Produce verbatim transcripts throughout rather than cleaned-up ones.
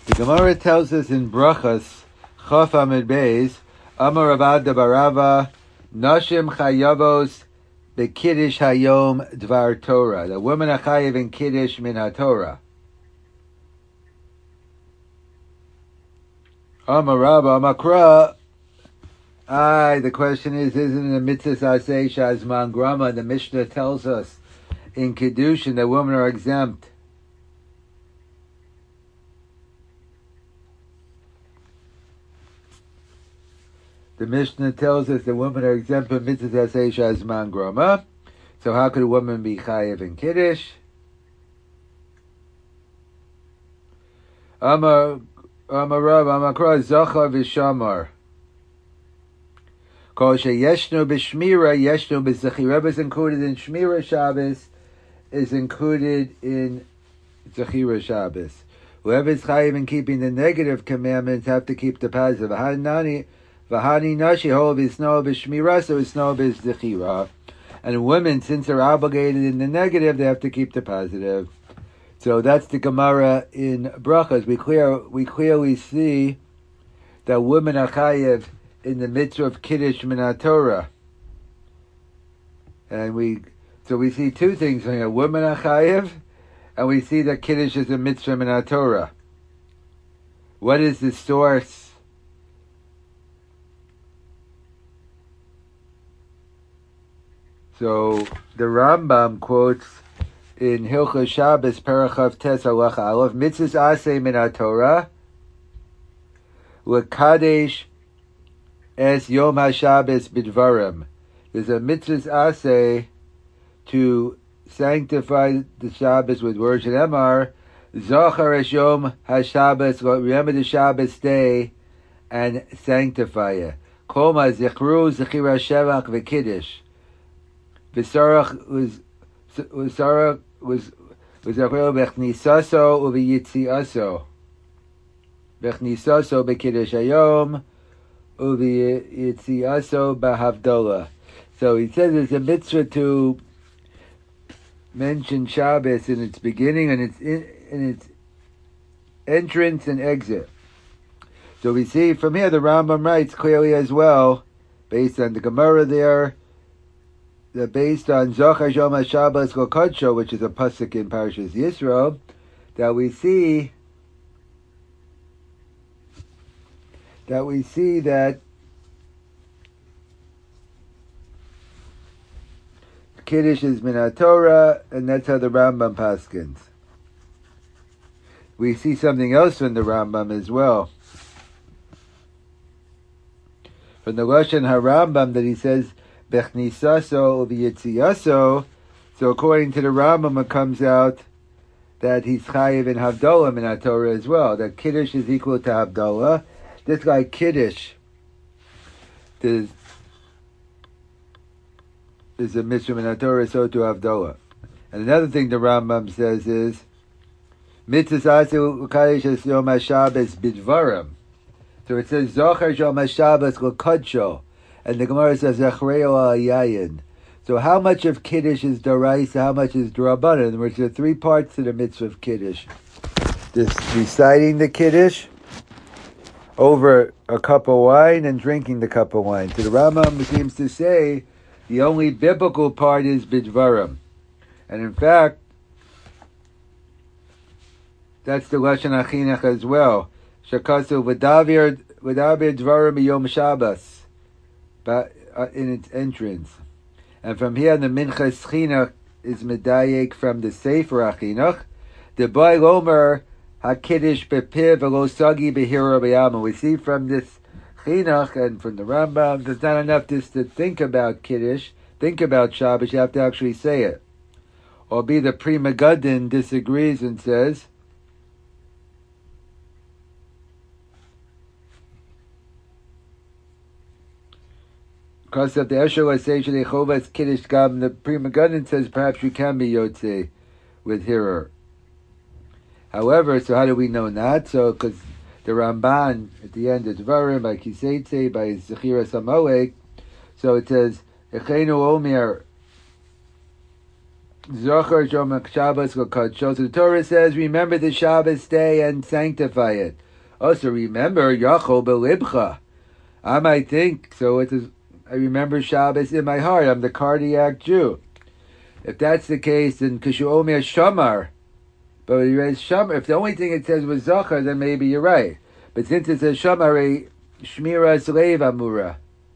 The Gemara tells us in Brachas, Chaf Amid Beis, Amar Ravad Barava, Nashim Chayavos, Bekiddush Hayom Dvar Torah. The women are chayav in Kiddush min HaTorah. Amar Rabba, Amakra. Aye, the question is, isn't it a mitzvah aseh shazman grama? The Mishnah tells us in Kiddushin that women are exempt. The Mishnah tells us that women are exempt from mitzvah aseh shazman grama. So how could a woman be chayav in Kiddush? Amar Amar Rav Amakra Zachar v'Shamar. Kol sheyeshnu b'shmira yeshnu b'zechira. Rebbe is included in Shmira Shabbos, is included in Zechira Shabbos. Whoever is chayav in keeping the negative commandments have to keep the positive. V'hani v'hani nashi hol v'isno b'shmira, so isno b'zechira. And women, since they're obligated in the negative, they have to keep the positive. So that's the Gemara in Brachas. We clear we clearly see that women are chayav in the mitzvah of Kiddush min HaTorah. And we so we see two things from here. Women are chayav, and we see that Kiddush is a mitzvah min HaTorah. What is the source? So the Rambam quotes in Hilchos Shabbos, Parachav Tes Halacha Aleph, mitzvahs aseh min HaTorah, l'kadesh es Yom HaShabbos b'dvarim. There's a mitzvahs aseh to sanctify the Shabbos with words and emar, zachar es Yom HaShabbos, remember the Shabbos day and sanctify it. Koma zichru zechira shevach v'kiddush. V'sarach was v'sarach was was zachru b'chnisaso u'v'yitziaso. B'chnisaso b'kiddush hayom u'v'yitziaso b'havdalah. So he says it's a mitzvah to mention Shabbos in its beginning and its in, in its entrance and exit. So we see from here the Rambam writes clearly as well, based on the Gemara there, that based on Zochar Yom HaShabbos Lo Kodsho, which is a pasuk in Parashas Yisro, that we see that we see that Kiddush is min HaTorah, and that's how the Rambam paskins. We see something else from the Rambam as well. From the Lashon HaRambam that he says, Bechnisaso v'yitziaso. So according to the Rambam, it comes out that he's chayiv in Havdalah min HaTorah as well. That Kiddush is equal to Havdalah. Just like Kiddush is, is a mitzvah min HaTorah, so to Havdalah. And another thing the Rambam says is mitzvah asu l'kadesh es Yom HaShabbos b'dvarim. So it says Zochar Yom HaShabbos l'kadsho. And the Gemara says, Zachreo al-yayin. So how much of Kiddush is Doraisa, how much is D'Rabbanan? In other words, there are three parts to the mitzvah of Kiddush. This reciting the Kiddush over a cup of wine and drinking the cup of wine. So the Rambam seems to say the only biblical part is Bidvarim. And in fact, that's the Lashon HaChinuch as well. Shakasu v'davir v'davir Dvarim Yom Shabbos. But uh, in its entrance, and from here the Minchas Chinuch is medayek from the Sefer HaChinuch. The Boy Lomer HaKiddush bepiv v'lo sagi behira b'yama. We see from this Chinuch and from the Rambam, there's not enough just to think about Kiddush, think about Shabbos. You have to actually say it. Or be the Pri Megaddin disagrees and says, because of the Eshel Aseh Chovas Kiddush Gam, the Pri Megaddin says perhaps you can be Yotzei with Hirer. However, so how do we know not? So, because the Ramban at the end of Dvarim by Kiseitze, by Zechira Samoek, so it says Echenu Omer Zocher Shom Shabbos L'Kodsho. So the Torah says, remember the Shabbos day and sanctify it. Also remember Yachol Belibcha. I might think, so it is, I remember Shabbos in my heart. I'm the cardiac Jew. If that's the case, then Kishu Omer Shamar. But when you raise Shamar, if the only thing it says was Zocher, then maybe you're right. But since it says Shamar, Shmira Slave Amura.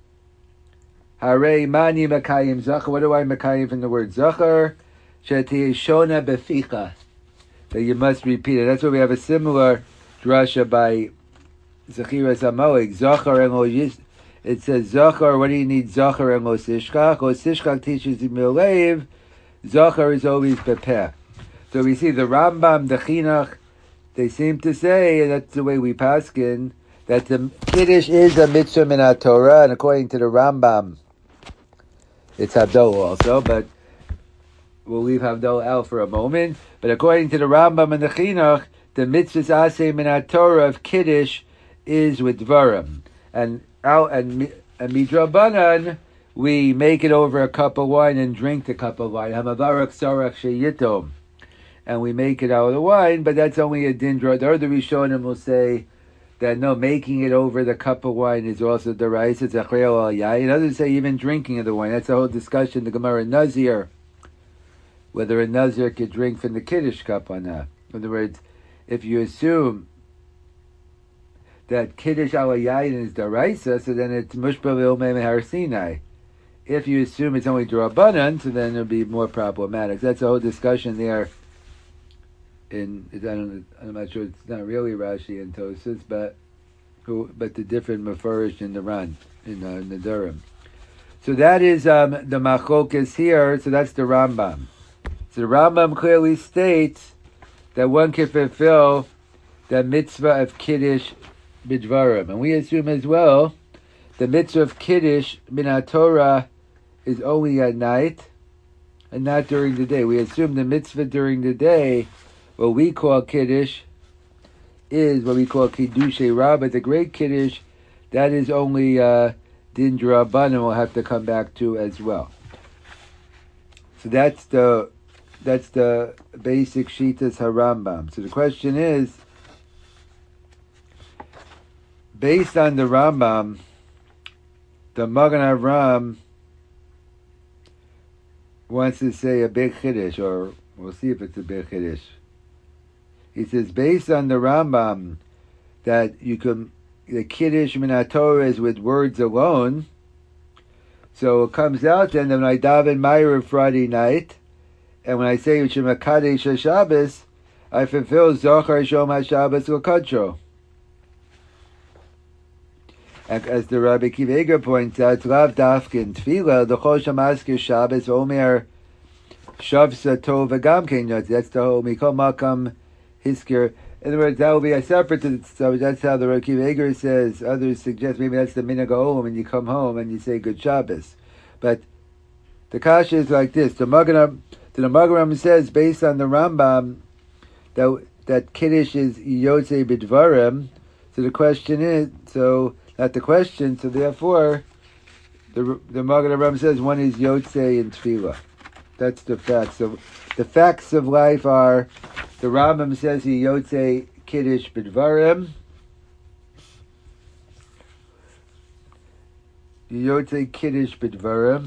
Hare Mani Makayim Zocher. What do I Makayim from the word Zocher? Sheti Shona Beficha. That you must repeat it. That's why we have a similar drasha by Zechiras Amoig. Zocher and Lo Yish. It says Zocher. What do you need Zocher and Lo Sishkach? Lo Sishkach teaches in Milev. Zocher is always Bepeh. So we see the Rambam, the Chinuch, they seem to say, and that's the way we paskin, that the Kiddush is a mitzvah min Torah, and according to the Rambam, it's Havdalah also, but we'll leave Havdalah out for a moment. But according to the Rambam and the Chinuch, the mitzvah aseh min Torah of Kiddush is with Dvarim. And out and, and Midrabanan, we make it over a cup of wine and drink the cup of wine. Hamavarach sarach sheyitom. And we make it out of the wine, but that's only a dindra. The other Rishonim will say that no, making it over the cup of wine is also deraisa. It's a chayil al yayin. Others say even drinking of the wine. That's the whole discussion. The Gemara Nazir, whether a Nazir could drink from the Kiddush cup or not. In other words, if you assume that Kiddush al yayin is deraisa, so then it's mushba v'ilmei mehar Sinai. If you assume it's only drabanan, so then it'll be more problematic. That's the whole discussion there. In, I don't, I'm not sure, it's not really Rashi and Tosas, but who, but the different Mefarish in the Ran, in, uh, in the Durham. So that is um, the Machokas here, so that's the Rambam. So the Rambam clearly states that one can fulfill the mitzvah of Kiddush b'dvarim. And we assume as well the mitzvah of Kiddush min Torah is only at night and not during the day. We assume the mitzvah during the day, what we call Kiddush, is what we call Kiddushay Rabbah. The great Kiddush, that is only uh, Din D'Rabbanan, we'll have to come back to as well. So that's the that's the basic Shitas HaRambam. So the question is, based on the Rambam, the Magen Avram wants to say a big Kiddush, or we'll see if it's a big Kiddush. He says, based on the Rambam, that you can, the Kiddush min Torah is with words alone. So it comes out then that when I daven Ma'ariv Friday night, and when I say Shema Kadesh HaShabbos, I fulfill Zochar Shom HaShabbos L'Kodsho. And as the Rabbi Akiva Eiger points out, Lav Dafkin Tefillah, the Chol Shamaskir Shabbos, Omer Shavsa Tov V'Gam Kenyot. That's the whole Mikol Makam Hisker. In other words, that will be a separate. So that's how the Rabbi Akiva Eiger says. Others suggest maybe that's the Minhag HaOlam, and you come home and you say Good Shabbos. But the kasha is like this: the Magen the Magen says, based on the Rambam, that that Kiddush is Yotzei B'Dvarim. So the question is, so not the question. So therefore, the the Magen Avraham says one is Yotzei and Tefillah. That's the facts. So the facts of life are, the Rambam says he Yotzei Kiddush B'Dvarim. Yotzei Kiddush B'Dvarim.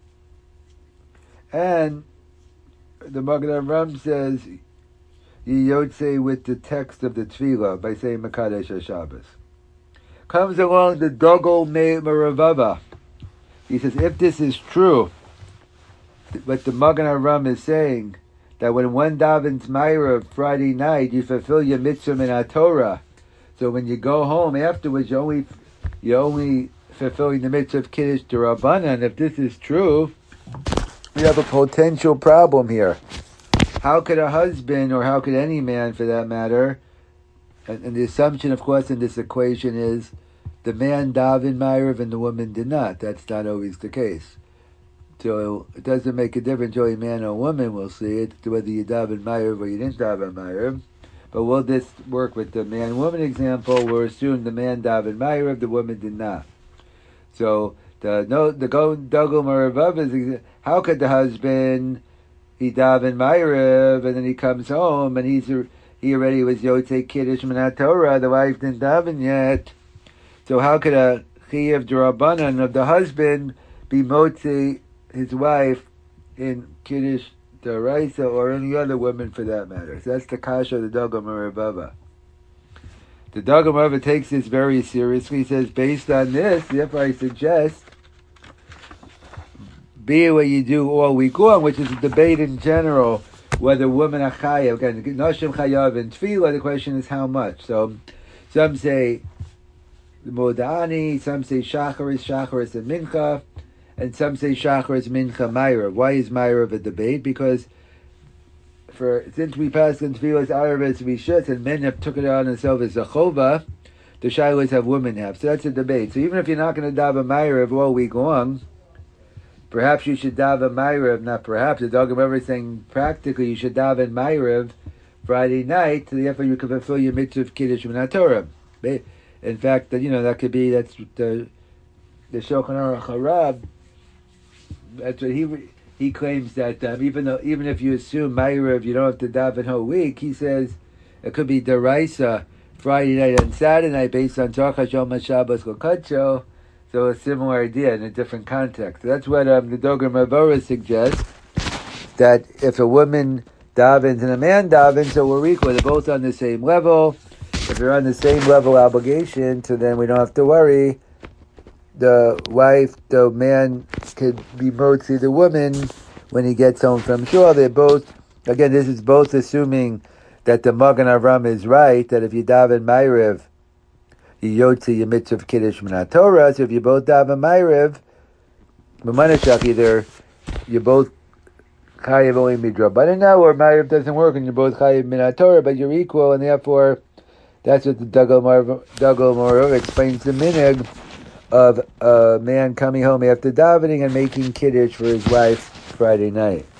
And the Magen Avraham says Yotzei with the text of the Tefillah by saying Makadesh HaShabbos. Comes along the Dogol Me Meravava. He says, if this is true, what the Magen Avraham is saying, that when one davens Ma'ariv Friday night, you fulfill your mitzvah min Torah. So when you go home afterwards, you only you only fulfilling the mitzvah of Kiddush D'Rabbanan. If this is true, we have a potential problem here. How could a husband, or how could any man for that matter, and, and the assumption, of course, in this equation is the man davened Ma'ariv and the woman did not. That's not always the case. So it doesn't make a difference whether a man or a woman will see it, whether you daven Ma'ariv or you didn't daven Ma'ariv. But will this work with the man-woman example? We'll assume the man davened Ma'ariv, the woman did not. So the no the go Dogel Meravav is, how could the husband, he daven Ma'ariv, and then he comes home, and he's he already was Yotzei Kiddush Minat Torah, the wife didn't daven yet. So how could a Chiyuv D'Rabbanan of the husband be Motzi his wife in Kiddush D'Oraisa or any other woman for that matter? So that's the kasha of the Dagam Rebava. The Dagam Rebava takes this very seriously. He says, based on this, therefore I suggest, be it what you do all week long, which is a debate in general, whether women are chayav. Again, Noshim chayav and tefillah, the question is how much. So some say Modani, some say Shacharis, Shacharis and Mincha, and some say Shacharis, Mincha, Ma'ariv. Why is Ma'ariv a debate? Because for since we passed in tefillahs Arvis Rishut, and men have took it on themselves as a chova, the shilas have women have. So that's a debate. So even if you're not going to daven Ma'ariv all week long, perhaps you should daven Ma'ariv, not perhaps, the Dagam Rebava is saying practically you should daven Ma'ariv Friday night, so therefore you can fulfill your mitzvah of Kiddush Minat Torah. In fact, you know, that could be, that's the the Shulchan Aruch Harab, that's what he he claims that um, even though even if you assume Ma'ariv, you don't have to daven whole week, he says it could be Deraisa Friday night and Saturday night based on Tzarchas Yom HaShabbos L'Kadsho. So a similar idea in a different context. So that's what um, the Dagam Rebava suggests, that if a woman davens and a man davens, so we're equal, they're both on the same level. If you're on the same level obligation, so then we don't have to worry. The wife, the man could be motzi the woman when he gets home from shul. They're both, again, this is both assuming that the Magen Avram is right, that if you daven Ma'ariv, you yotzi your mitzvah of Kiddush Minat Torah. So if you both daven Ma'ariv, B'manashach, either you're both chayiv only midrabanan now, or Ma'ariv doesn't work and you're both chayiv Minat Torah, but you're equal, and therefore that's what the Dagam Rebava explains the minhag of a man coming home after davening and making Kiddush for his wife Friday night.